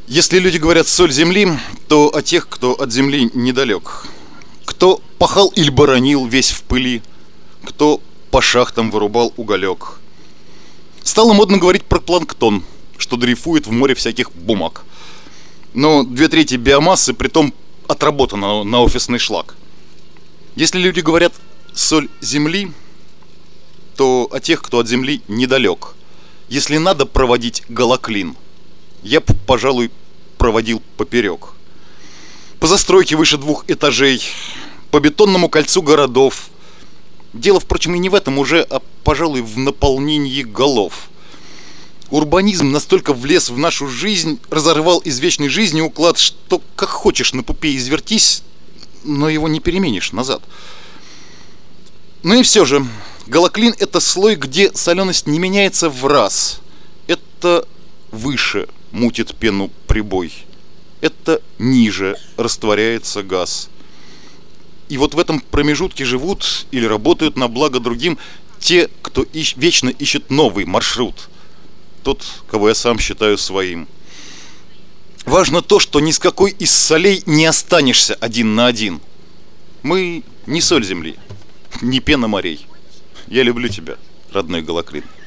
Если люди говорят «соль земли», то о тех, кто от земли недалек. Кто пахал или боронил весь в пыли, кто по шахтам вырубал уголек. Стало модно говорить про планктон, что дрейфует в море всяких бумаг. Но 2/3 биомассы притом отработано на офисный шлак. Если люди говорят «соль земли», то о тех, кто от земли недалек. Если надо проводить галоклин, я б, пожалуй, проводил поперек. По застройке выше 2 этажей, по бетонному кольцу городов. Дело, впрочем, и не в этом уже, а, пожалуй, в наполнении голов. Урбанизм настолько влез в нашу жизнь, разорвал из вечной жизни уклад, что как хочешь на пупе извертись, но его не переменишь назад. Ну и все же, галоклин – это слой, где соленость не меняется в раз. Это выше мутит пену прибой. Это ниже растворяется газ. И вот в этом промежутке живут или работают на благо другим те, кто вечно ищет новый маршрут. Тот, кого я сам считаю своим. Важно то, что ни с какой из солей не останешься один на один. Мы не соль земли, не пена морей. Я люблю тебя, родной галоклин.